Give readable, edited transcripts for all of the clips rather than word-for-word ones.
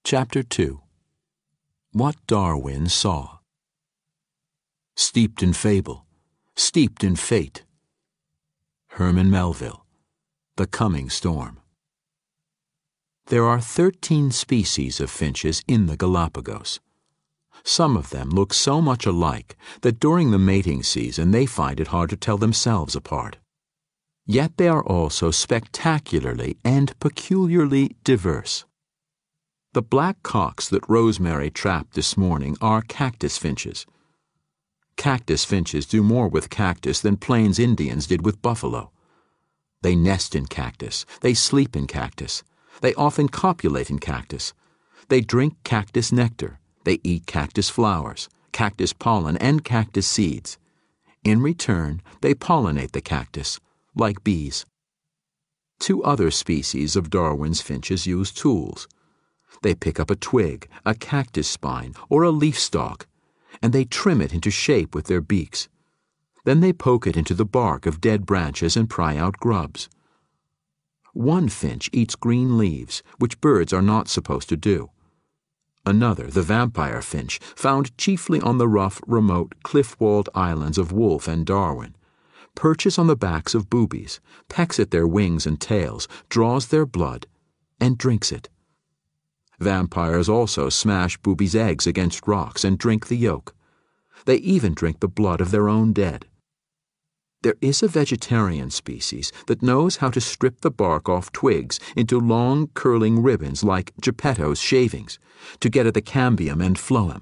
Chapter 2. What Darwin Saw. Steeped in fable, steeped in fate. Herman Melville, The Coming Storm. There are 13 species of finches in the Galapagos. Some of them look so much alike that during the mating season they find it hard to tell themselves apart. Yet they are also spectacularly and peculiarly diverse. The black cocks that Rosemary trapped this morning are cactus finches. Cactus finches do more with cactus than Plains Indians did with buffalo. They nest in cactus. They sleep in cactus. They often copulate in cactus. They drink cactus nectar. They eat cactus flowers, cactus pollen, and cactus seeds. In return, they pollinate the cactus, like bees. 2 other species of Darwin's finches use tools. They pick up a twig, a cactus spine, or a leaf stalk, and they trim it into shape with their beaks. Then they poke it into the bark of dead branches and pry out grubs. One finch eats green leaves, which birds are not supposed to do. Another, the vampire finch, found chiefly on the rough, remote, cliff-walled islands of Wolfe and Darwin, perches on the backs of boobies, pecks at their wings and tails, draws their blood, and drinks it. Vampires also smash boobies' eggs against rocks and drink the yolk. They even drink the blood of their own dead. There is a vegetarian species that knows how to strip the bark off twigs into long, curling ribbons like Geppetto's shavings to get at the cambium and phloem.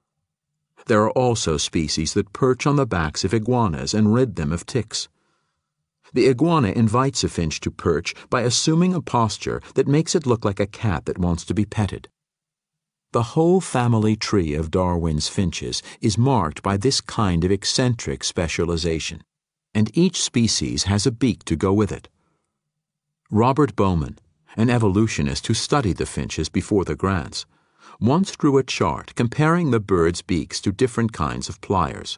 There are also species that perch on the backs of iguanas and rid them of ticks. The iguana invites a finch to perch by assuming a posture that makes it look like a cat that wants to be petted. The whole family tree of Darwin's finches is marked by this kind of eccentric specialization, and each species has a beak to go with it. Robert Bowman, an evolutionist who studied the finches before the Grants, once drew a chart comparing the birds' beaks to different kinds of pliers.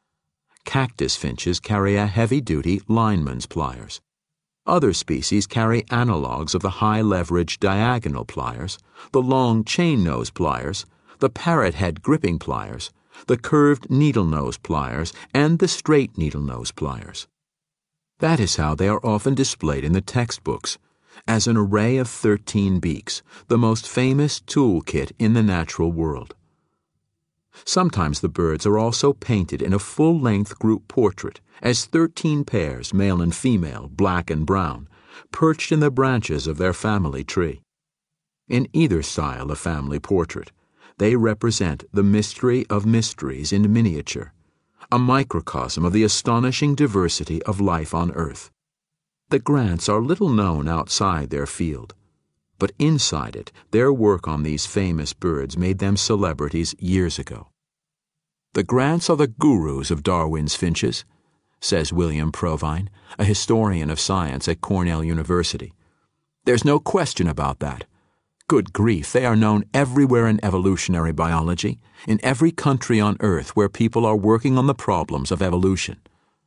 Cactus finches carry a heavy-duty lineman's pliers. Other species carry analogues of the high-leverage diagonal pliers, the long chain-nose pliers, the parrot-head gripping pliers, the curved needle-nose pliers, and the straight needle-nose pliers. That is how they are often displayed in the textbooks, as an array of 13 beaks, the most famous tool kit in the natural world. Sometimes the birds are also painted in a full-length group portrait as 13 pairs, male and female, black and brown, perched in the branches of their family tree. In either style of family portrait, they represent the mystery of mysteries in miniature, a microcosm of the astonishing diversity of life on Earth. The Grants are little known outside their field, but inside it, their work on these famous birds made them celebrities years ago. The Grants are the gurus of Darwin's finches, says William Provine, a historian of science at Cornell University. There's no question about that. Good grief, they are known everywhere in evolutionary biology, in every country on Earth where people are working on the problems of evolution.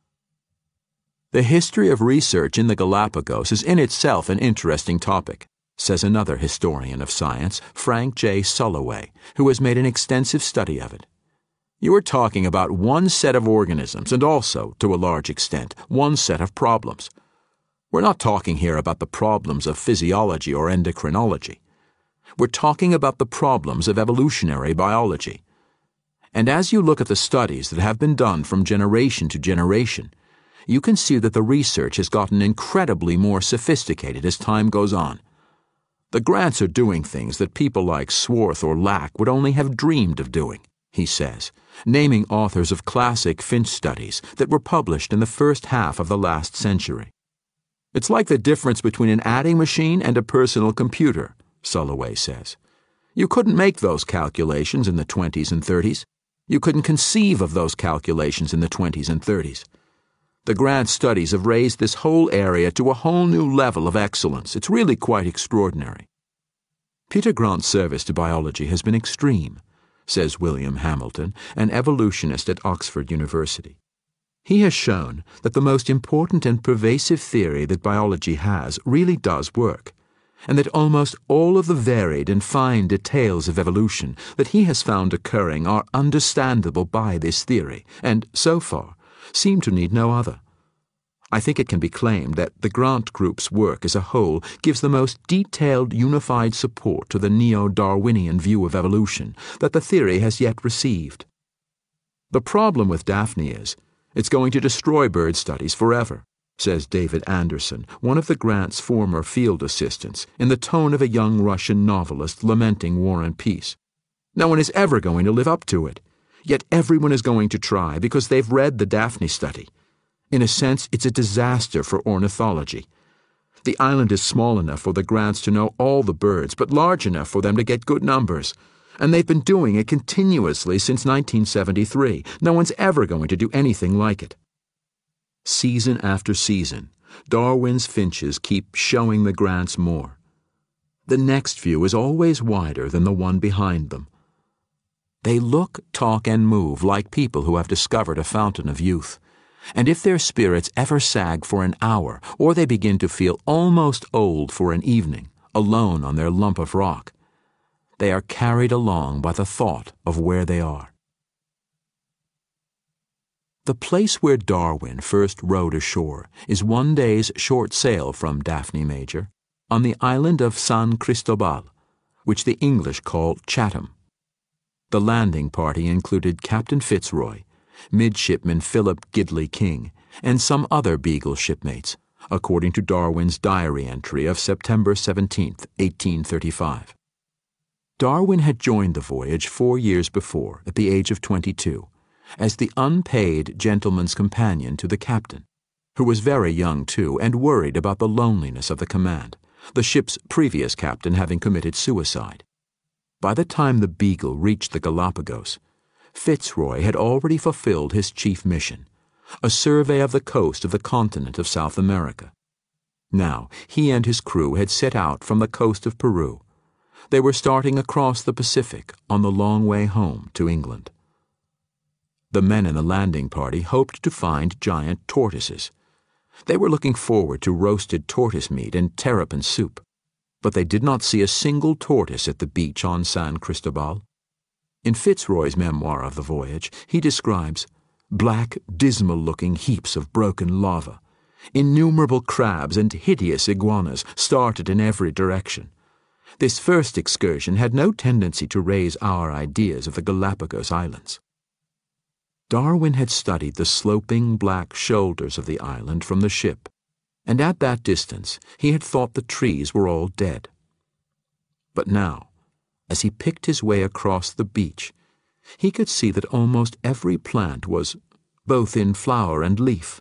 The history of research in the Galapagos is in itself an interesting topic, says another historian of science, Frank J. Sulloway, who has made an extensive study of it. You are talking about one set of organisms and also, to a large extent, one set of problems. We're not talking here about the problems of physiology or endocrinology. We're talking about the problems of evolutionary biology. And as you look at the studies that have been done from generation to generation, you can see that the research has gotten incredibly more sophisticated as time goes on. The Grants are doing things that people like Swarth or Lack would only have dreamed of doing, he says, naming authors of classic finch studies that were published in the first half of the last century. It's like the difference between an adding machine and a personal computer, Sulloway says. You couldn't make those calculations in the 20s and 30s. You couldn't conceive of those calculations in the 20s and 30s. The Grant studies have raised this whole area to a whole new level of excellence. It's really quite extraordinary. Peter Grant's service to biology has been extreme, says William Hamilton, an evolutionist at Oxford University. He has shown that the most important and pervasive theory that biology has really does work, and that almost all of the varied and fine details of evolution that he has found occurring are understandable by this theory, and, so far, seem to need no other. I think it can be claimed that the Grant Group's work as a whole gives the most detailed, unified support to the neo-Darwinian view of evolution that the theory has yet received. The problem with Daphne is, it's going to destroy bird studies forever, says David Anderson, one of the Grant's former field assistants, in the tone of a young Russian novelist lamenting war and peace. No one is ever going to live up to it. Yet everyone is going to try because they've read the Daphne study. In a sense, it's a disaster for ornithology. The island is small enough for the Grants to know all the birds, but large enough for them to get good numbers. And they've been doing it continuously since 1973. No one's ever going to do anything like it. Season after season, Darwin's finches keep showing the Grants more. The next view is always wider than the one behind them. They look, talk, and move like people who have discovered a fountain of youth. And if their spirits ever sag for an hour, or they begin to feel almost old for an evening, alone on their lump of rock, they are carried along by the thought of where they are. The place where Darwin first rowed ashore is one day's short sail from Daphne Major, on the island of San Cristobal, which the English call Chatham. The landing party included Captain Fitzroy, Midshipman Philip Gidley King, and some other Beagle shipmates, according to Darwin's diary entry of September 17, 1835. Darwin had joined the voyage 4 years before, at the age of 22, as the unpaid gentleman's companion to the captain, who was very young too and worried about the loneliness of the command, the ship's previous captain having committed suicide. By the time the Beagle reached the Galapagos, Fitzroy had already fulfilled his chief mission, a survey of the coast of the continent of South America. Now, he and his crew had set out from the coast of Peru. They were starting across the Pacific on the long way home to England. The men in the landing party hoped to find giant tortoises. They were looking forward to roasted tortoise meat and terrapin soup, but they did not see a single tortoise at the beach on San Cristobal. In Fitzroy's memoir of the voyage, he describes black, dismal-looking heaps of broken lava, innumerable crabs and hideous iguanas started in every direction. This first excursion had no tendency to raise our ideas of the Galapagos Islands. Darwin had studied the sloping black shoulders of the island from the ship, and at that distance he had thought the trees were all dead. But now, as he picked his way across the beach, he could see that almost every plant was both in flower and leaf.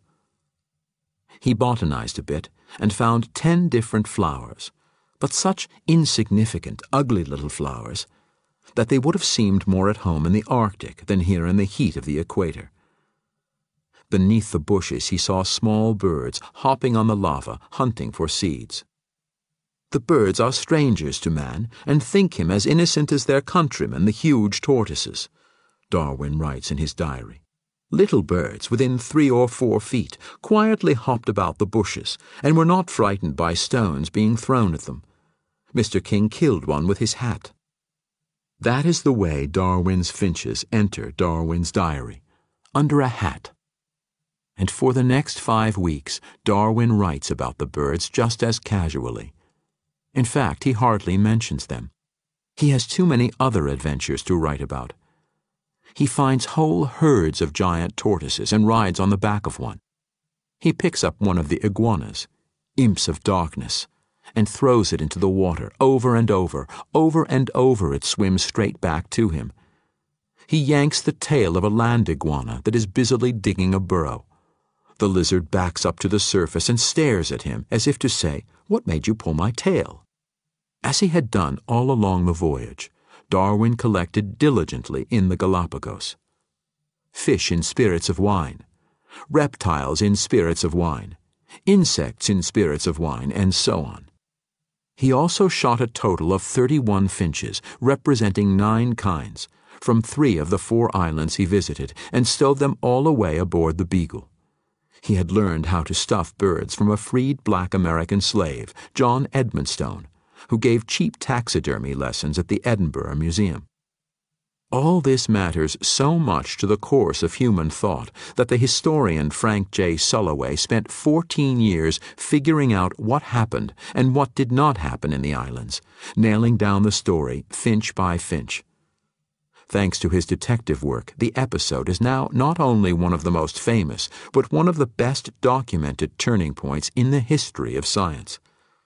He botanized a bit and found 10 different flowers, but such insignificant, ugly little flowers that they would have seemed more at home in the Arctic than here in the heat of the equator. Beneath the bushes he saw small birds hopping on the lava, hunting for seeds. The birds are strangers to man and think him as innocent as their countrymen, the huge tortoises, Darwin writes in his diary. Little birds within 3 or 4 feet quietly hopped about the bushes and were not frightened by stones being thrown at them. Mr. King killed one with his hat. That is the way Darwin's finches enter Darwin's diary, under a hat. And for the next 5 weeks, Darwin writes about the birds just as casually. In fact, he hardly mentions them. He has too many other adventures to write about. He finds whole herds of giant tortoises and rides on the back of one. He picks up one of the iguanas, imps of darkness, and throws it into the water. Over and over it swims straight back to him. He yanks the tail of a land iguana that is busily digging a burrow. The lizard backs up to the surface and stares at him as if to say, "What made you pull my tail?" As he had done all along the voyage, Darwin collected diligently in the Galapagos. Fish in spirits of wine, reptiles in spirits of wine, insects in spirits of wine, and so on. He also shot a total of 31 finches, representing 9 kinds, from 3 of the 4 islands he visited, and stowed them all away aboard the Beagle. He had learned how to stuff birds from a freed black American slave, John Edmonstone, who gave cheap taxidermy lessons at the Edinburgh Museum. All this matters so much to the course of human thought that the historian Frank J. Sulloway spent 14 years figuring out what happened and what did not happen in the islands, nailing down the story finch by finch. Thanks to his detective work, the episode is now not only one of the most famous, but one of the best documented turning points in the history of science.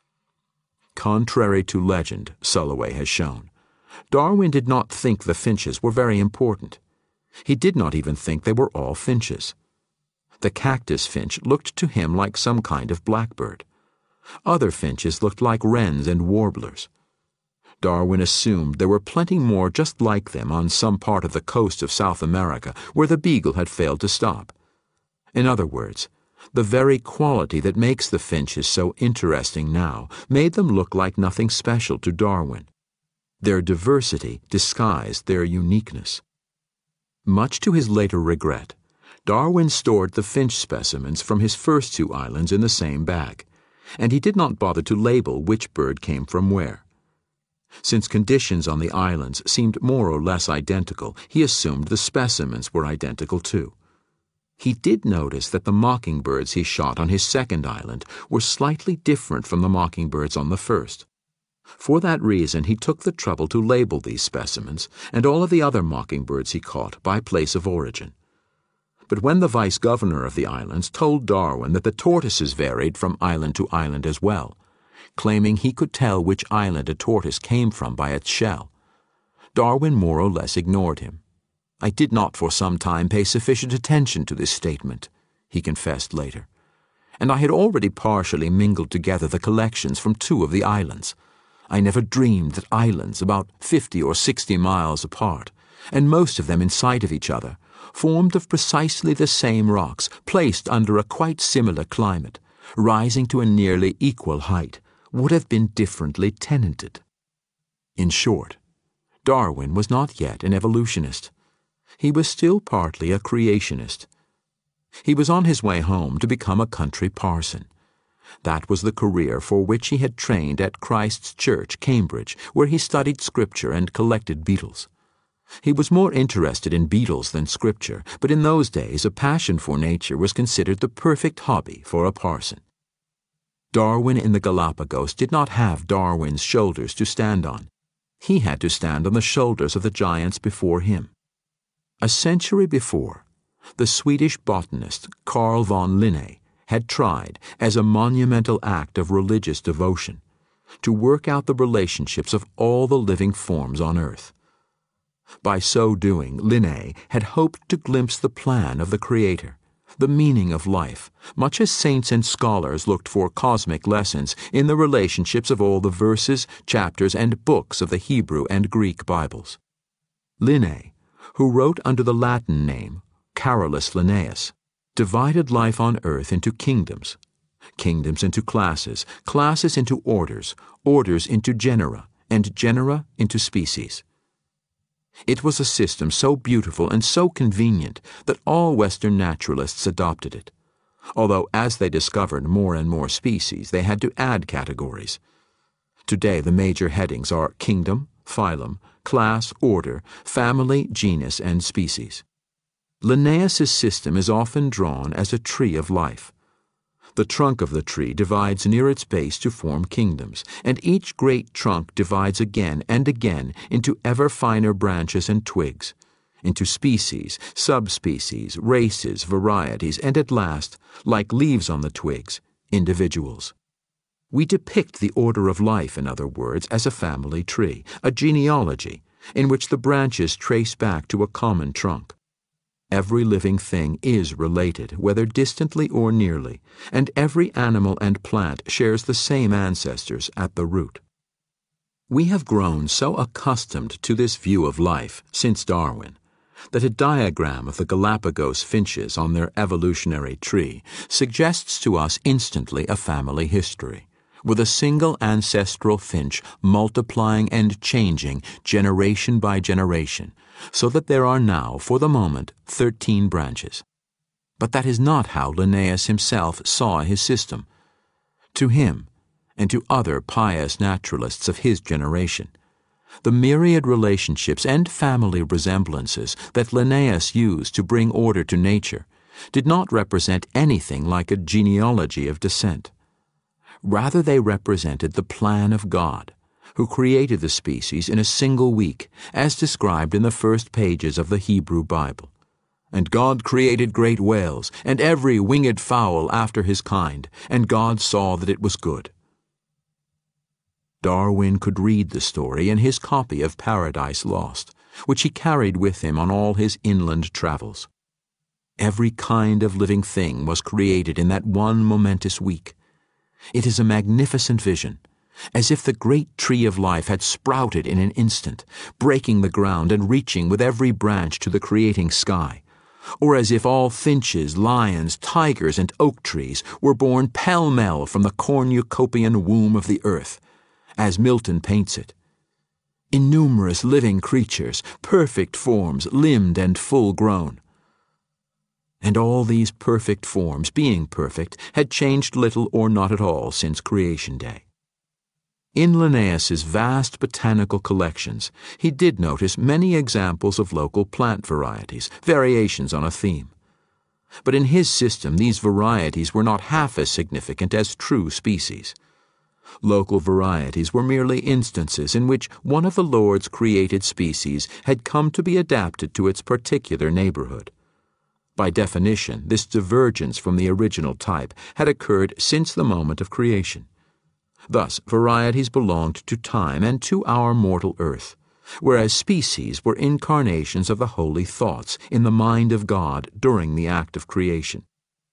Contrary to legend, Sulloway has shown, Darwin did not think the finches were very important. He did not even think they were all finches. The cactus finch looked to him like some kind of blackbird. Other finches looked like wrens and warblers. Darwin assumed there were plenty more just like them on some part of the coast of South America where the beagle had failed to stop. In other words, the very quality that makes the finches so interesting now made them look like nothing special to Darwin. Their diversity disguised their uniqueness. Much to his later regret, Darwin stored the finch specimens from his first 2 islands in the same bag, and he did not bother to label which bird came from where. Since conditions on the islands seemed more or less identical, he assumed the specimens were identical too. He did notice that the mockingbirds he shot on his second island were slightly different from the mockingbirds on the first. For that reason, he took the trouble to label these specimens and all of the other mockingbirds he caught by place of origin. But when the vice-governor of the islands told Darwin that the tortoises varied from island to island as well, claiming he could tell which island a tortoise came from by its shell, Darwin more or less ignored him. "I did not for some time pay sufficient attention to this statement," he confessed later, "and I had already partially mingled together the collections from 2 of the islands. I never dreamed that islands about 50 or 60 miles apart, and most of them in sight of each other, formed of precisely the same rocks, placed under a quite similar climate, rising to a nearly equal height, would have been differently tenanted." In short, Darwin was not yet an evolutionist. He was still partly a creationist. He was on his way home to become a country parson. That was the career for which he had trained at Christ's Church, Cambridge, where he studied Scripture and collected beetles. He was more interested in beetles than Scripture, but in those days a passion for nature was considered the perfect hobby for a parson. Darwin in the Galapagos did not have Darwin's shoulders to stand on. He had to stand on the shoulders of the giants before him. A century before, the Swedish botanist Carl von Linné had tried, as a monumental act of religious devotion, to work out the relationships of all the living forms on Earth. By so doing, Linné had hoped to glimpse the plan of the Creator, the meaning of life, much as saints and scholars looked for cosmic lessons in the relationships of all the verses, chapters, and books of the Hebrew and Greek Bibles. Linné, who wrote under the Latin name Carolus Linnaeus, divided life on earth into kingdoms, kingdoms into classes, classes into orders, orders into genera, and genera into species. It was a system so beautiful and so convenient that all Western naturalists adopted it, although as they discovered more and more species, they had to add categories. Today the major headings are kingdom, phylum, class, order, family, genus, and species. Linnaeus's system is often drawn as a tree of life. The trunk of the tree divides near its base to form kingdoms, and each great trunk divides again and again into ever finer branches and twigs, into species, subspecies, races, varieties, and at last, like leaves on the twigs, individuals. We depict the order of life, in other words, as a family tree, a genealogy, in which the branches trace back to a common trunk. Every living thing is related, whether distantly or nearly, and every animal and plant shares the same ancestors at the root. We have grown so accustomed to this view of life since Darwin that a diagram of the Galapagos finches on their evolutionary tree suggests to us instantly a family history, with a single ancestral finch multiplying and changing generation by generation, so that there are now, for the moment, 13 branches. But that is not how Linnaeus himself saw his system. To him, and to other pious naturalists of his generation. The myriad relationships and family resemblances that Linnaeus used to bring order to nature did not represent anything like a genealogy of descent. Rather, they represented the plan of God, who created the species in a single week, as described in the first pages of the Hebrew Bible. And God created great whales, and every winged fowl after his kind, and God saw that it was good. Darwin could read the story in his copy of Paradise Lost, which he carried with him on all his inland travels. Every kind of living thing was created in that one momentous week. It is a magnificent vision, as if the great tree of life had sprouted in an instant, breaking the ground and reaching with every branch to the creating sky, or as if all finches, lions, tigers, and oak trees were born pell-mell from the cornucopian womb of the earth, as Milton paints it. Innumerous living creatures, perfect forms, limbed and full-grown. And all these perfect forms, being perfect, had changed little or not at all since creation day. In Linnaeus's vast botanical collections, he did notice many examples of local plant varieties, variations on a theme. But in his system, these varieties were not half as significant as true species. Local varieties were merely instances in which one of the Lord's created species had come to be adapted to its particular neighborhood. By definition, this divergence from the original type had occurred since the moment of creation. Thus, varieties belonged to time and to our mortal earth, whereas species were incarnations of the holy thoughts in the mind of God during the act of creation.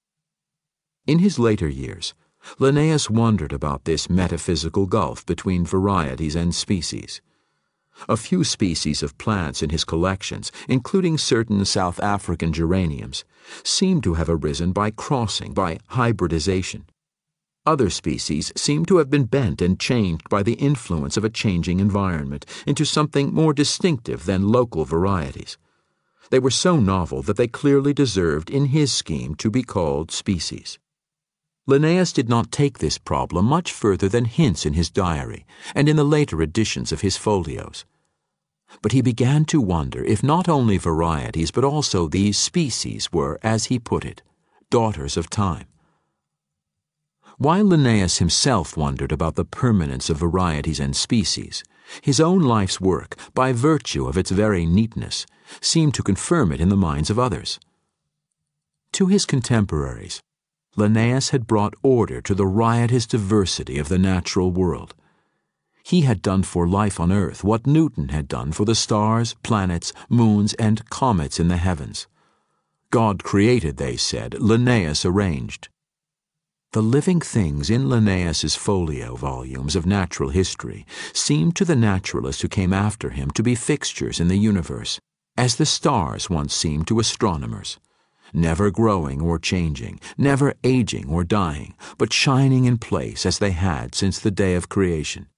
In his later years, Linnaeus wondered about this metaphysical gulf between varieties and species. A few species of plants in his collections, including certain South African geraniums, seem to have arisen by crossing, by hybridization. Other species seem to have been bent and changed by the influence of a changing environment into something more distinctive than local varieties. They were so novel that they clearly deserved in his scheme to be called species. Linnaeus did not take this problem much further than hints in his diary and in the later editions of his folios. But he began to wonder if not only varieties but also these species were, as he put it, daughters of time. While Linnaeus himself wondered about the permanence of varieties and species, his own life's work, by virtue of its very neatness, seemed to confirm it in the minds of others. To his contemporaries, Linnaeus had brought order to the riotous diversity of the natural world. He had done for life on earth what Newton had done for the stars, planets, moons, and comets in the heavens. God created, they said, Linnaeus arranged. The living things in Linnaeus's folio volumes of natural history seemed to the naturalists who came after him to be fixtures in the universe, as the stars once seemed to astronomers. Never growing or changing, never aging or dying, but shining in place as they had since the day of creation.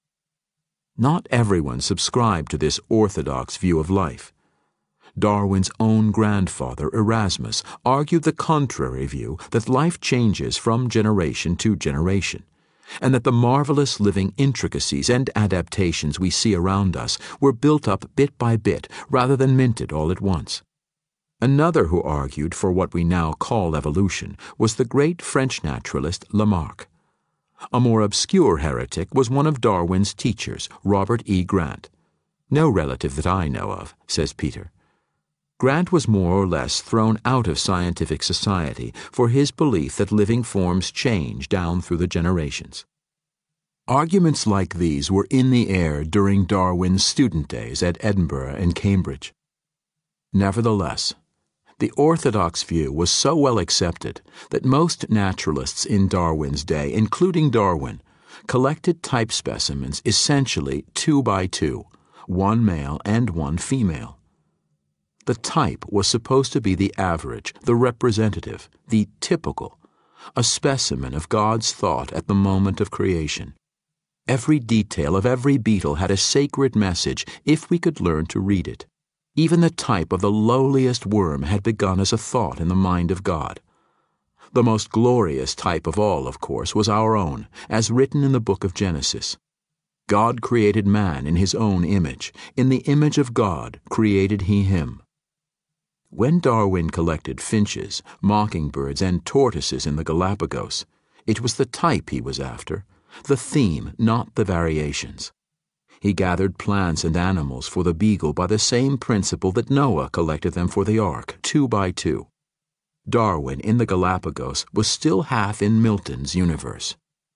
Not everyone subscribed to this orthodox view of life. Darwin's own grandfather, Erasmus, argued the contrary view that life changes from generation to generation, and that the marvelous living intricacies and adaptations we see around us were built up bit by bit rather than minted all at once. Another who argued for what we now call evolution was the great French naturalist Lamarck. A more obscure heretic was one of Darwin's teachers, Robert E. Grant. No relative that I know of, says Peter. Grant was more or less thrown out of scientific society for his belief that living forms change down through the generations. Arguments like these were in the air during Darwin's student days at Edinburgh and Cambridge. Nevertheless, the orthodox view was so well accepted that most naturalists in Darwin's day, including Darwin, collected type specimens essentially 2 by 2, one male and one female. The type was supposed to be the average, the representative, the typical, a specimen of God's thought at the moment of creation. Every detail of every beetle had a sacred message if we could learn to read it. Even the type of the lowliest worm had begun as a thought in the mind of God. The most glorious type of all, of course, was our own, as written in the book of Genesis. God created man in his own image. In the image of God created he him. When Darwin collected finches, mockingbirds, and tortoises in the Galapagos, it was the type he was after, the theme, not the variations. He gathered plants and animals for the Beagle by the same principle that Noah collected them for the ark, 2 by 2. Darwin in the Galapagos was still half in Milton's universe.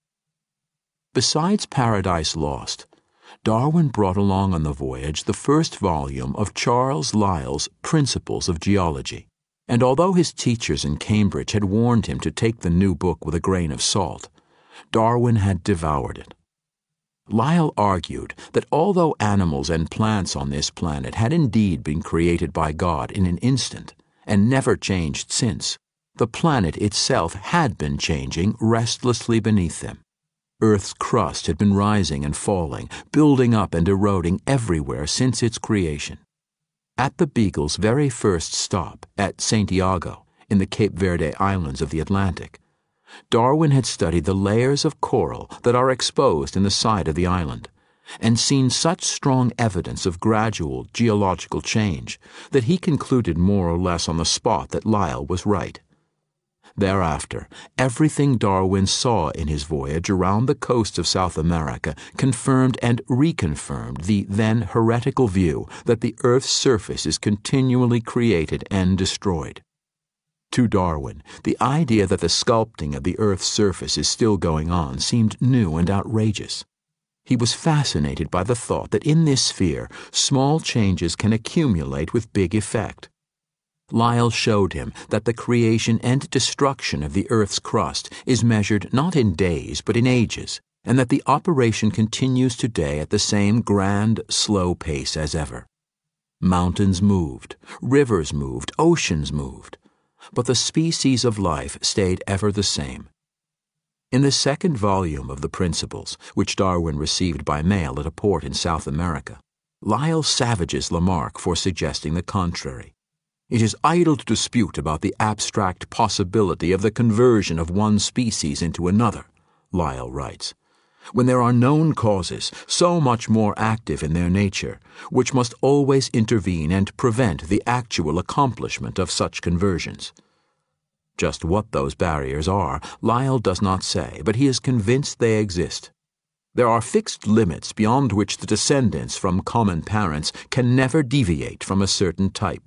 Besides Paradise Lost, Darwin brought along on the voyage the first volume of Charles Lyell's Principles of Geology, and although his teachers in Cambridge had warned him to take the new book with a grain of salt, Darwin had devoured it. Lyell argued that although animals and plants on this planet had indeed been created by God in an instant, and never changed since, the planet itself had been changing restlessly beneath them. Earth's crust had been rising and falling, building up and eroding everywhere since its creation. At the Beagle's very first stop, at Santiago, in the Cape Verde Islands of the Atlantic, Darwin had studied the layers of coral that are exposed in the side of the island, and seen such strong evidence of gradual geological change that he concluded more or less on the spot that Lyell was right. Thereafter, everything Darwin saw in his voyage around the coast of South America confirmed and reconfirmed the then heretical view that the Earth's surface is continually created and destroyed. To Darwin, the idea that the sculpting of the Earth's surface is still going on seemed new and outrageous. He was fascinated by the thought that in this sphere, small changes can accumulate with big effect. Lyell showed him that the creation and destruction of the Earth's crust is measured not in days but in ages, and that the operation continues today at the same grand, slow pace as ever. Mountains moved, rivers moved, oceans moved, but the species of life stayed ever the same. In the second volume of the Principles, which Darwin received by mail at a port in South America, Lyell savages Lamarck for suggesting the contrary. It is idle to dispute about the abstract possibility of the conversion of one species into another, Lyell writes, when there are known causes so much more active in their nature, which must always intervene and prevent the actual accomplishment of such conversions. Just what those barriers are, Lyell does not say, but he is convinced they exist. There are fixed limits beyond which the descendants from common parents can never deviate from a certain type.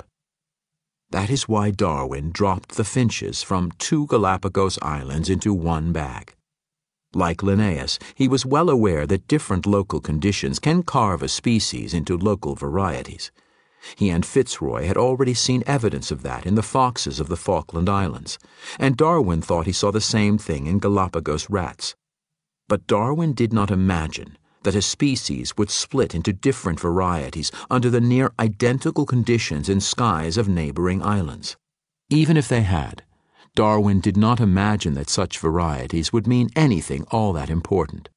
That is why Darwin dropped the finches from 2 Galapagos islands into one bag. Like Linnaeus, he was well aware that different local conditions can carve a species into local varieties. He and Fitzroy had already seen evidence of that in the foxes of the Falkland Islands, and Darwin thought he saw the same thing in Galapagos rats. But Darwin did not imagine that a species would split into different varieties under the near identical conditions and skies of neighboring islands. Even if they had, Darwin did not imagine that such varieties would mean anything all that important.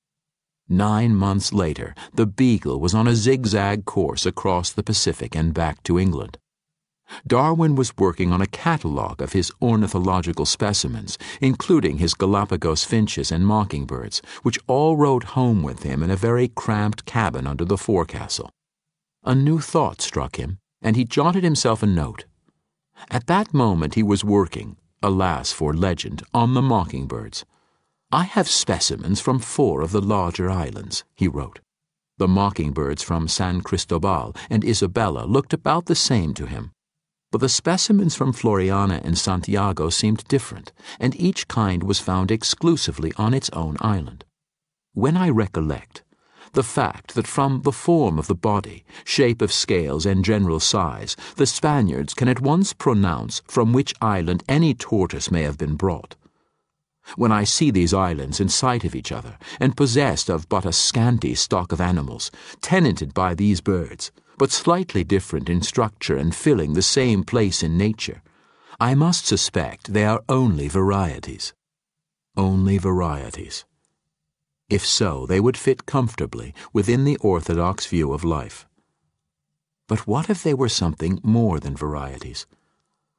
9 months later, the Beagle was on a zigzag course across the Pacific and back to England. Darwin was working on a catalogue of his ornithological specimens, including his Galapagos finches and mockingbirds, which all rode home with him in a very cramped cabin under the forecastle. A new thought struck him, and he jotted himself a note. At that moment he was working, alas for legend, on the mockingbirds. "I have specimens from 4 of the larger islands," he wrote. The mockingbirds from San Cristobal and Isabella looked about the same to him. But the specimens from Floriana and Santiago seemed different, and each kind was found exclusively on its own island. When I recollect the fact that from the form of the body, shape of scales, and general size, the Spaniards can at once pronounce from which island any tortoise may have been brought. When I see these islands in sight of each other, and possessed of but a scanty stock of animals, tenanted by these birds, but slightly different in structure and filling the same place in nature, I must suspect they are only varieties. Only varieties. If so, they would fit comfortably within the orthodox view of life. But what if they were something more than varieties?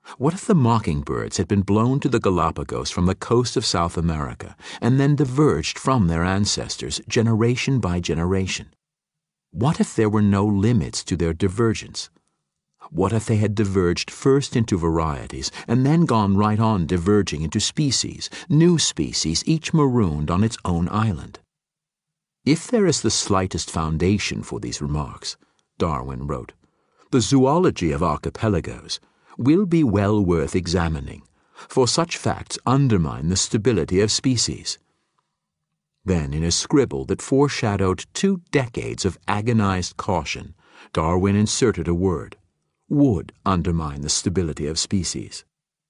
What if the mockingbirds had been blown to the Galapagos from the coast of South America and then diverged from their ancestors generation by generation? What if there were no limits to their divergence? What if they had diverged first into varieties and then gone right on diverging into species, new species, each marooned on its own island? If there is the slightest foundation for these remarks, Darwin wrote, the zoology of archipelagos will be well worth examining, for such facts undermine the stability of species. Then, in a scribble that foreshadowed 2 decades of agonized caution, Darwin inserted a word: would undermine the stability of species.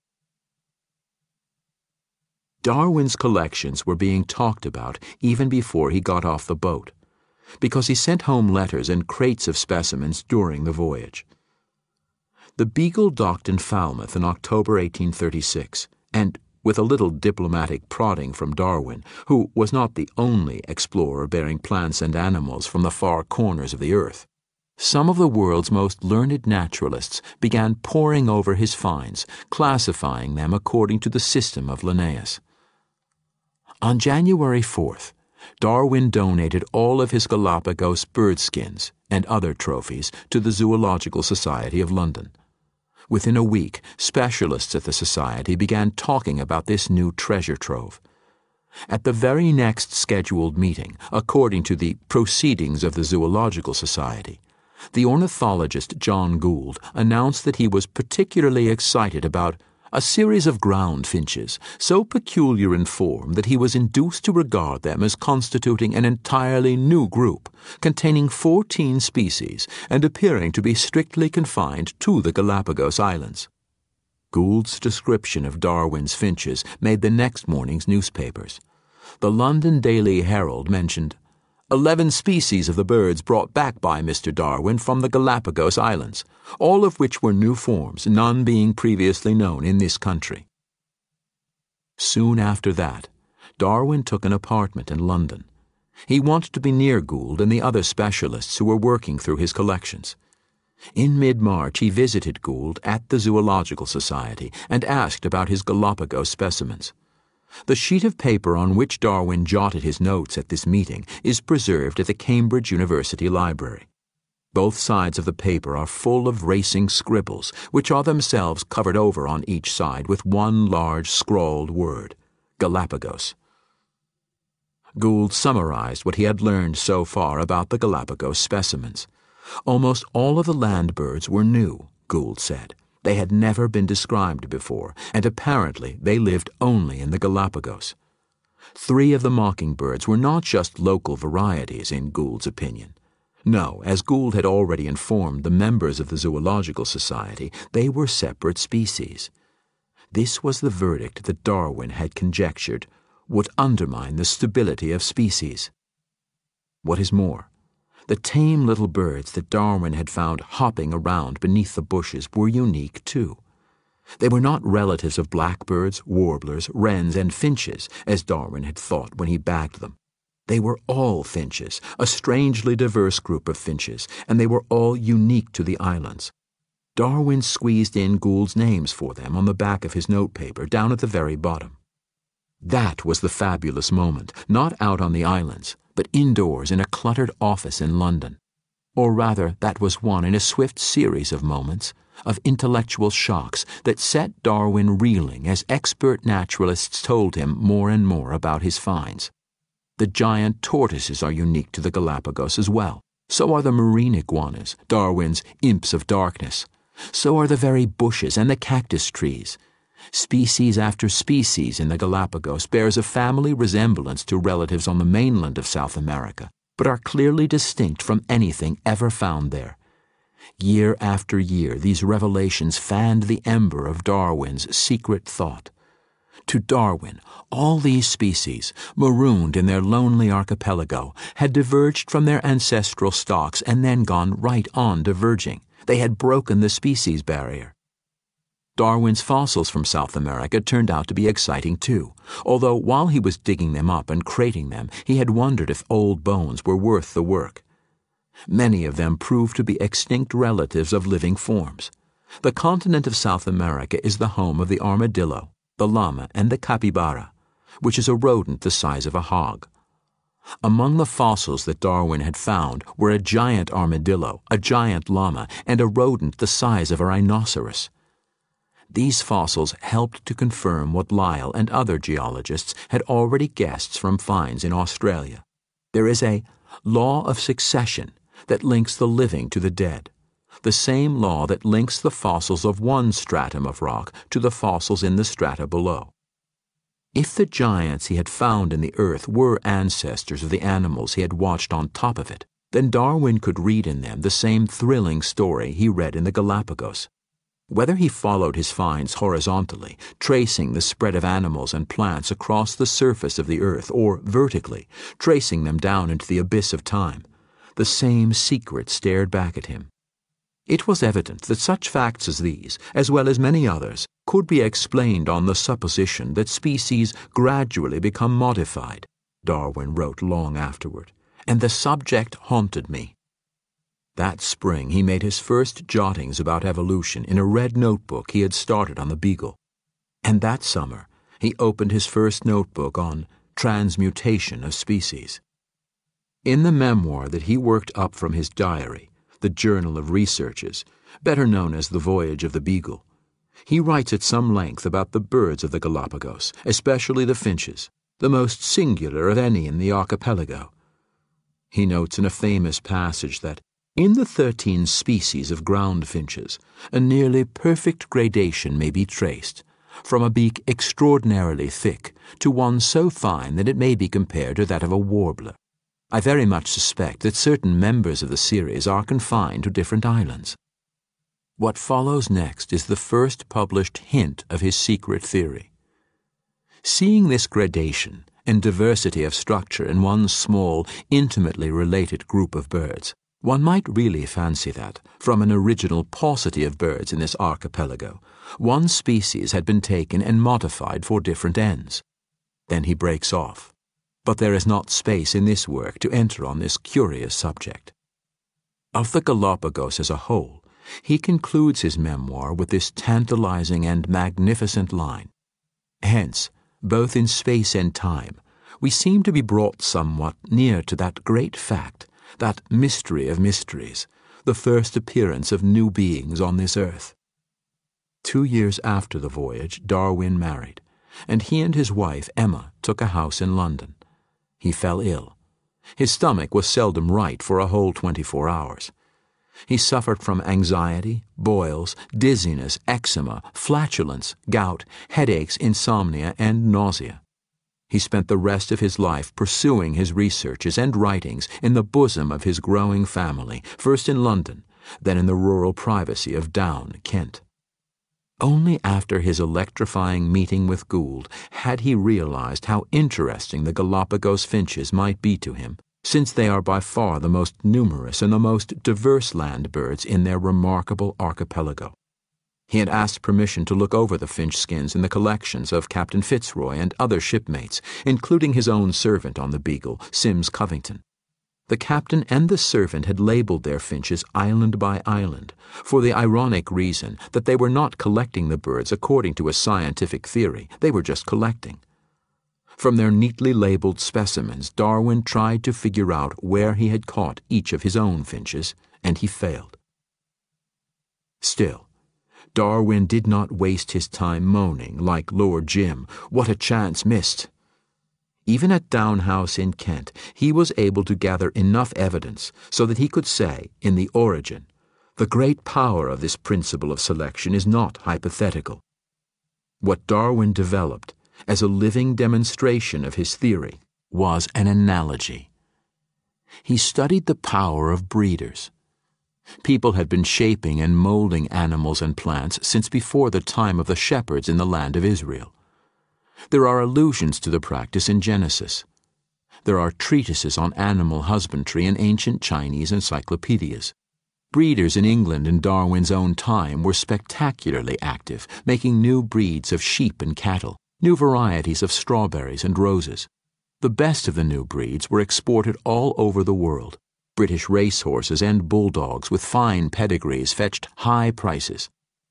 Darwin's collections were being talked about even before he got off the boat, because he sent home letters and crates of specimens during the voyage. The Beagle docked in Falmouth in October 1836, and with a little diplomatic prodding from Darwin, who was not the only explorer bearing plants and animals from the far corners of the earth, some of the world's most learned naturalists began poring over his finds, classifying them according to the system of Linnaeus. On January 4th, Darwin donated all of his Galapagos bird skins and other trophies to the Zoological Society of London. Within a week, specialists at the Society began talking about this new treasure trove. At the very next scheduled meeting, according to the Proceedings of the Zoological Society, the ornithologist John Gould announced that he was particularly excited about a series of ground finches so peculiar in form that he was induced to regard them as constituting an entirely new group, containing 14 species and appearing to be strictly confined to the Galapagos Islands. Gould's description of Darwin's finches made the next morning's newspapers. The London Daily Herald mentioned 11 species of the birds brought back by Mr. Darwin from the Galapagos Islands, all of which were new forms, none being previously known in this country. Soon after that, Darwin took an apartment in London. He wanted to be near Gould and the other specialists who were working through his collections. In mid-March, he visited Gould at the Zoological Society and asked about his Galapagos specimens. The sheet of paper on which Darwin jotted his notes at this meeting is preserved at the Cambridge University Library. Both sides of the paper are full of racing scribbles, which are themselves covered over on each side with one large scrawled word: Galapagos. Gould summarized what he had learned so far about the Galapagos specimens. Almost all of the land birds were new, Gould said. They had never been described before, and apparently they lived only in the Galapagos. 3 of the mockingbirds were not just local varieties, in Gould's opinion. No, as Gould had already informed the members of the Zoological Society, they were separate species. This was the verdict that Darwin had conjectured would undermine the stability of species. What is more, the tame little birds that Darwin had found hopping around beneath the bushes were unique too. They were not relatives of blackbirds, warblers, wrens, and finches, as Darwin had thought when he bagged them. They were all finches, a strangely diverse group of finches, and they were all unique to the islands. Darwin squeezed in Gould's names for them on the back of his notepaper down at the very bottom. That was the fabulous moment, not out on the islands, but indoors in a cluttered office in London. Or rather, that was one in a swift series of moments, of intellectual shocks that set Darwin reeling as expert naturalists told him more and more about his finds. The giant tortoises are unique to the Galapagos as well. So are the marine iguanas, Darwin's imps of darkness. So are the very bushes and the cactus trees. Species after species in the Galapagos bears a family resemblance to relatives on the mainland of South America, but are clearly distinct from anything ever found there. Year after year, these revelations fanned the ember of Darwin's secret thought. To Darwin, all these species, marooned in their lonely archipelago, had diverged from their ancestral stocks and then gone right on diverging. They had broken the species barrier. Darwin's fossils from South America turned out to be exciting too, although while he was digging them up and crating them, he had wondered if old bones were worth the work. Many of them proved to be extinct relatives of living forms. The continent of South America is the home of the armadillo, the llama, and the capybara, which is a rodent the size of a hog. Among the fossils that Darwin had found were a giant armadillo, a giant llama, and a rodent the size of a rhinoceros. These fossils helped to confirm what Lyell and other geologists had already guessed from finds in Australia. There is a law of succession that links the living to the dead, the same law that links the fossils of one stratum of rock to the fossils in the strata below. If the giants he had found in the earth were ancestors of the animals he had watched on top of it, then Darwin could read in them the same thrilling story he read in the Galapagos. Whether he followed his finds horizontally, tracing the spread of animals and plants across the surface of the earth, or vertically, tracing them down into the abyss of time, the same secret stared back at him. It was evident that such facts as these, as well as many others, could be explained on the supposition that species gradually become modified, Darwin wrote long afterward, and the subject haunted me. That spring he made his first jottings about evolution in a red notebook he had started on the Beagle, and that summer he opened his first notebook on transmutation of species. In the memoir that he worked up from his diary, the Journal of Researches, better known as The Voyage of the Beagle, he writes at some length about the birds of the Galapagos, especially the finches, the most singular of any in the archipelago. He notes in a famous passage that, in the 13 species of ground finches, a nearly perfect gradation may be traced, from a beak extraordinarily thick to one so fine that it may be compared to that of a warbler. I very much suspect that certain members of the series are confined to different islands. What follows next is the first published hint of his secret theory. Seeing this gradation and diversity of structure in one small, intimately related group of birds, one might really fancy that, from an original paucity of birds in this archipelago, one species had been taken and modified for different ends. Then he breaks off. But there is not space in this work to enter on this curious subject. Of the Galapagos as a whole, he concludes his memoir with this tantalizing and magnificent line. Hence, both in space and time, we seem to be brought somewhat near to that great fact, that mystery of mysteries, the first appearance of new beings on this earth. 2 years after the voyage, Darwin married, and he and his wife, Emma, took a house in London. He fell ill. His stomach was seldom right for a whole 24 hours. He suffered from anxiety, boils, dizziness, eczema, flatulence, gout, headaches, insomnia, and nausea. He spent the rest of his life pursuing his researches and writings in the bosom of his growing family, first in London, then in the rural privacy of Down, Kent. Only after his electrifying meeting with Gould had he realized how interesting the Galapagos finches might be to him, since they are by far the most numerous and the most diverse land birds in their remarkable archipelago. He had asked permission to look over the finch skins in the collections of Captain Fitzroy and other shipmates, including his own servant on the Beagle, Sims Covington. The captain and the servant had labeled their finches island by island, for the ironic reason that they were not collecting the birds according to a scientific theory, they were just collecting. From their neatly labeled specimens, Darwin tried to figure out where he had caught each of his own finches, and he failed. Still, Darwin did not waste his time moaning, like Lord Jim, "What a chance missed!" Even at Down House in Kent, he was able to gather enough evidence so that he could say, in The Origin, the great power of this principle of selection is not hypothetical. What Darwin developed, as a living demonstration of his theory, was an analogy. He studied the power of breeders. People had been shaping and molding animals and plants since before the time of the shepherds in the land of Israel. There are allusions to the practice in Genesis. There are treatises on animal husbandry in ancient Chinese encyclopedias. Breeders in England in Darwin's own time were spectacularly active, making new breeds of sheep and cattle, new varieties of strawberries and roses. The best of the new breeds were exported all over the world. British racehorses and bulldogs with fine pedigrees fetched high prices.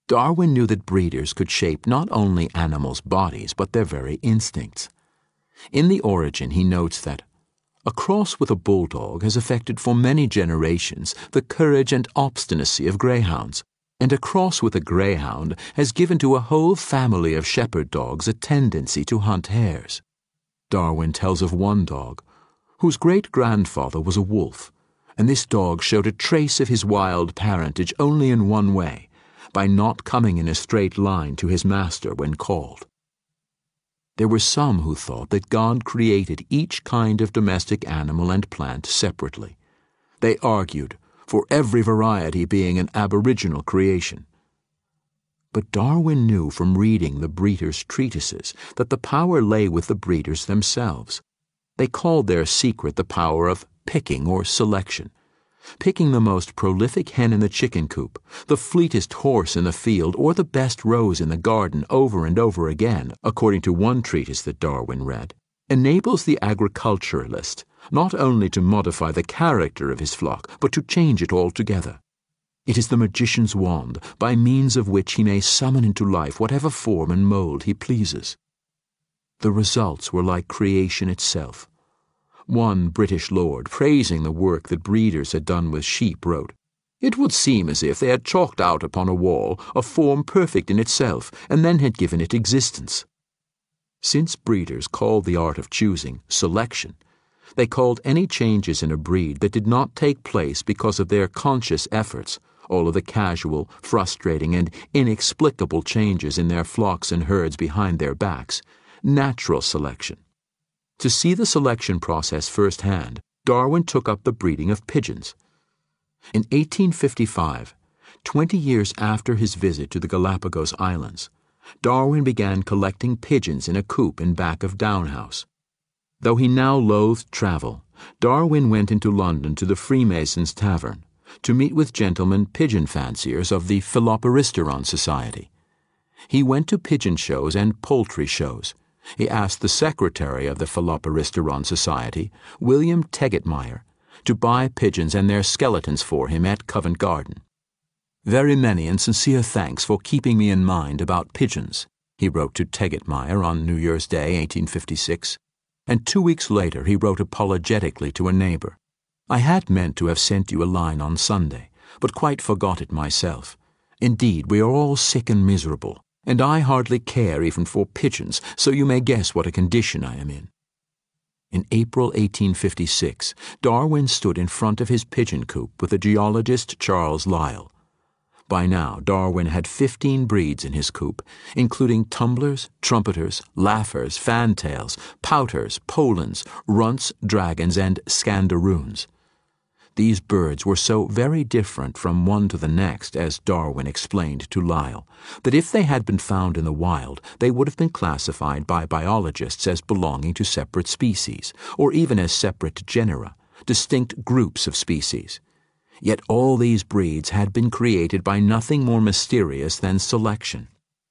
Darwin knew that breeders could shape not only animals' bodies but their very instincts. In The Origin he notes that a cross with a bulldog has affected for many generations the courage and obstinacy of greyhounds, and a cross with a greyhound has given to a whole family of shepherd dogs a tendency to hunt hares. Darwin tells of one dog, whose great-grandfather was a wolf, and this dog showed a trace of his wild parentage only in one way, by not coming in a straight line to his master when called. There were some who thought that God created each kind of domestic animal and plant separately. They argued for every variety being an aboriginal creation. But Darwin knew from reading the breeders' treatises that the power lay with the breeders themselves. They called their secret the power of picking or selection. Picking the most prolific hen in the chicken coop, the fleetest horse in the field, or the best rose in the garden over and over again, according to one treatise that Darwin read, enables the agriculturalist not only to modify the character of his flock, but to change it altogether. It is the magician's wand, by means of which he may summon into life whatever form and mold he pleases. The results were like creation itself. One British lord, praising the work that breeders had done with sheep, wrote, "It would seem as if they had chalked out upon a wall a form perfect in itself, and then had given it existence." Since breeders called the art of choosing selection, they called any changes in a breed that did not take place because of their conscious efforts, all of the casual, frustrating, and inexplicable changes in their flocks and herds behind their backs, natural selection. To see the selection process firsthand, Darwin took up the breeding of pigeons. In 1855, 20 years after his visit to the Galapagos Islands, Darwin began collecting pigeons in a coop in back of Down House. Though he now loathed travel, Darwin went into London to the Freemasons' Tavern to meet with gentlemen pigeon fanciers of the Philoperisteron Society. He went to pigeon shows and poultry shows. He asked the secretary of the Philoperisteron Society, William Tegetmeier, to buy pigeons and their skeletons for him at Covent Garden. "Very many and sincere thanks for keeping me in mind about pigeons," he wrote to Tegetmeier on New Year's Day, 1856, and 2 weeks later he wrote apologetically to a neighbor, "I had meant to have sent you a line on Sunday, but quite forgot it myself. Indeed, we are all sick and miserable, and I hardly care even for pigeons, so you may guess what a condition I am in." In April 1856, Darwin stood in front of his pigeon coop with the geologist Charles Lyell. By now, Darwin had 15 breeds in his coop, including tumblers, trumpeters, laughers, fantails, pouters, polans, runts, dragons, and scandaroons. These birds were so very different from one to the next, as Darwin explained to Lyell, that if they had been found in the wild, they would have been classified by biologists as belonging to separate species, or even as separate genera, distinct groups of species. Yet all these breeds had been created by nothing more mysterious than selection.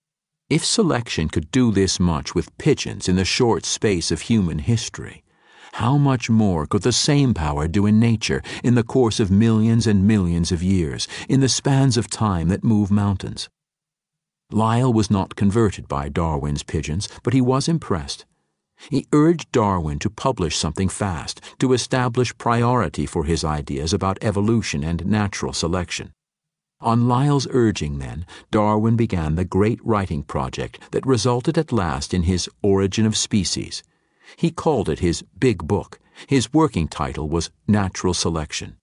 If selection could do this much with pigeons in the short space of human history, how much more could the same power do in nature in the course of millions and millions of years, in the spans of time that move mountains? Lyell was not converted by Darwin's pigeons, but he was impressed. He urged Darwin to publish something fast, to establish priority for his ideas about evolution and natural selection. On Lyell's urging, then, Darwin began the great writing project that resulted at last in his Origin of Species. He called it his Big Book. His working title was Natural Selection.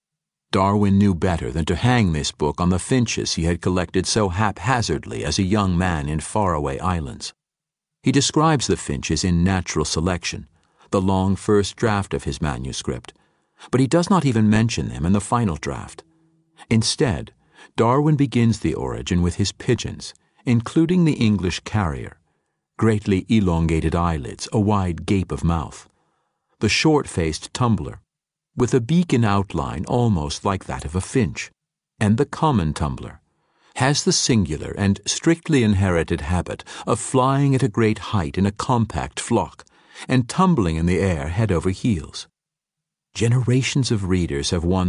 Darwin knew better than to hang this book on the finches he had collected so haphazardly as a young man in faraway islands. He describes the finches in Natural Selection, the long first draft of his manuscript, but he does not even mention them in the final draft. Instead, Darwin begins the Origin with his pigeons, including the English carrier, greatly elongated eyelids, a wide gape of mouth, the short-faced tumbler, with a beak in outline almost like that of a finch, and the common tumbler, has the singular and strictly inherited habit of flying at a great height in a compact flock, and tumbling in the air head over heels. Generations of readers have wondered,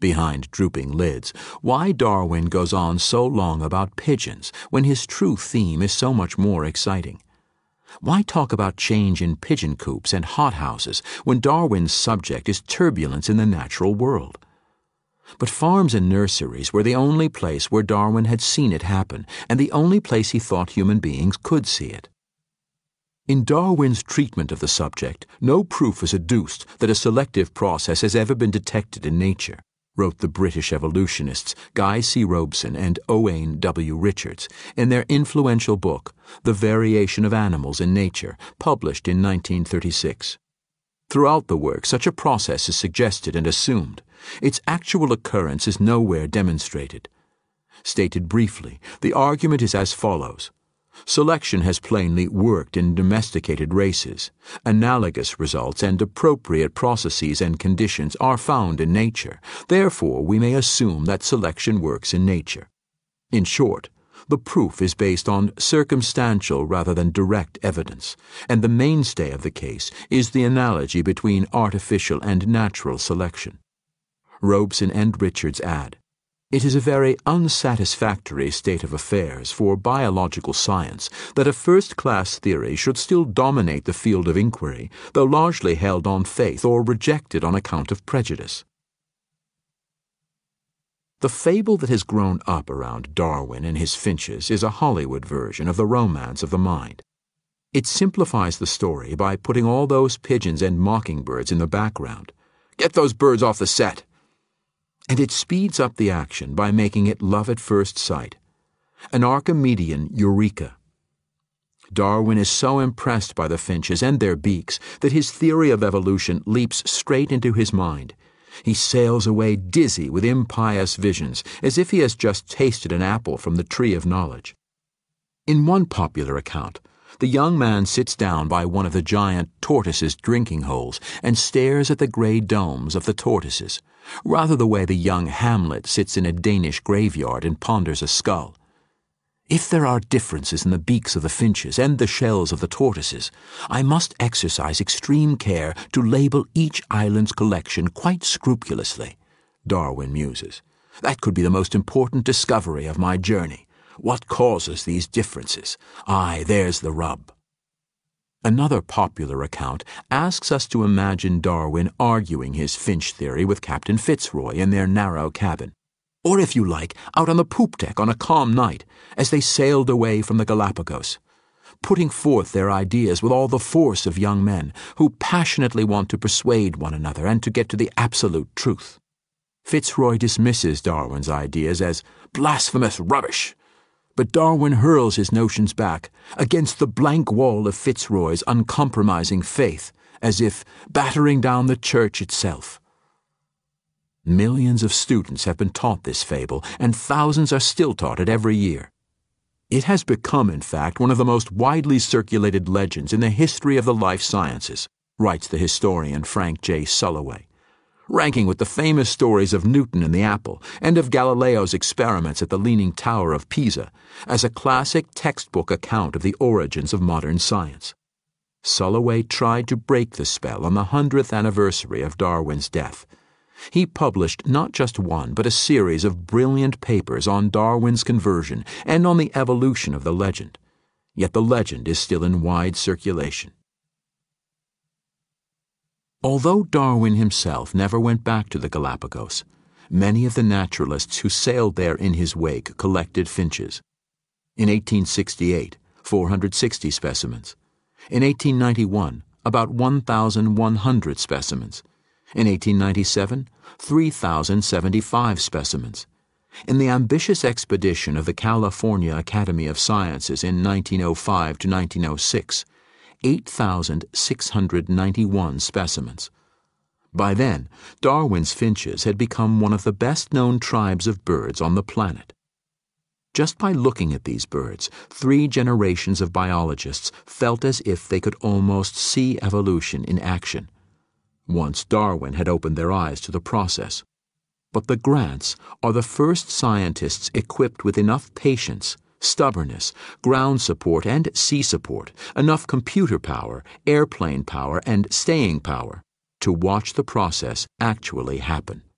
behind drooping lids, why Darwin goes on so long about pigeons when his true theme is so much more exciting. Why talk about change in pigeon coops and hothouses when Darwin's subject is turbulence in the natural world? But farms and nurseries were the only place where Darwin had seen it happen, and the only place he thought human beings could see it. In Darwin's treatment of the subject, no proof is adduced that a selective process has ever been detected in nature, wrote the British evolutionists Guy C. Robeson and Owain W. Richards in their influential book, The Variation of Animals in Nature, published in 1936. Throughout the work, such a process is suggested and assumed. Its actual occurrence is nowhere demonstrated. Stated briefly, the argument is as follows. Selection has plainly worked in domesticated races. Analogous results and appropriate processes and conditions are found in nature. Therefore, we may assume that selection works in nature. In short, the proof is based on circumstantial rather than direct evidence, and the mainstay of the case is the analogy between artificial and natural selection. Robeson and Richards add, "It is a very unsatisfactory state of affairs for biological science that a first-class theory should still dominate the field of inquiry, though largely held on faith or rejected on account of prejudice." The fable that has grown up around Darwin and his finches is a Hollywood version of the romance of the mind. It simplifies the story by putting all those pigeons and mockingbirds in the background. "Get those birds off the set!" And it speeds up the action by making it love at first sight. An Archimedean eureka. Darwin is so impressed by the finches and their beaks that his theory of evolution leaps straight into his mind. He sails away dizzy with impious visions, as if he has just tasted an apple from the tree of knowledge. In one popular account, the young man sits down by one of the giant tortoises' drinking holes and stares at the gray domes of the tortoises, rather the way the young Hamlet sits in a Danish graveyard and ponders a skull. If there are differences in the beaks of the finches and the shells of the tortoises, I must exercise extreme care to label each island's collection quite scrupulously, Darwin muses. That could be the most important discovery of my journey. What causes these differences? Aye, there's the rub. Another popular account asks us to imagine Darwin arguing his finch theory with Captain Fitzroy in their narrow cabin, or if you like, out on the poop deck on a calm night as they sailed away from the Galapagos, putting forth their ideas with all the force of young men who passionately want to persuade one another and to get to the absolute truth. Fitzroy dismisses Darwin's ideas as blasphemous rubbish, but Darwin hurls his notions back against the blank wall of Fitzroy's uncompromising faith, as if battering down the church itself. Millions of students have been taught this fable, and thousands are still taught it every year. It has become, in fact, one of the most widely circulated legends in the history of the life sciences, writes the historian Frank J. Sulloway, ranking with the famous stories of Newton and the apple and of Galileo's experiments at the Leaning Tower of Pisa as a classic textbook account of the origins of modern science. Sulloway tried to break the spell on the 100th anniversary of Darwin's death. He published not just one, but a series of brilliant papers on Darwin's conversion and on the evolution of the legend. Yet the legend is still in wide circulation. Although Darwin himself never went back to the Galapagos, many of the naturalists who sailed there in his wake collected finches. In 1868, 460 specimens. In 1891, about 1,100 specimens. In 1897, 3,075 specimens. In the ambitious expedition of the California Academy of Sciences in 1905 to 1906, 8,691 specimens. By then, Darwin's finches had become one of the best-known tribes of birds on the planet. Just by looking at these birds, 3 generations of biologists felt as if they could almost see evolution in action. Once Darwin had opened their eyes to the process. But the Grants are the first scientists equipped with enough patience, stubbornness, ground support and sea support, enough computer power, airplane power, and staying power to watch the process actually happen.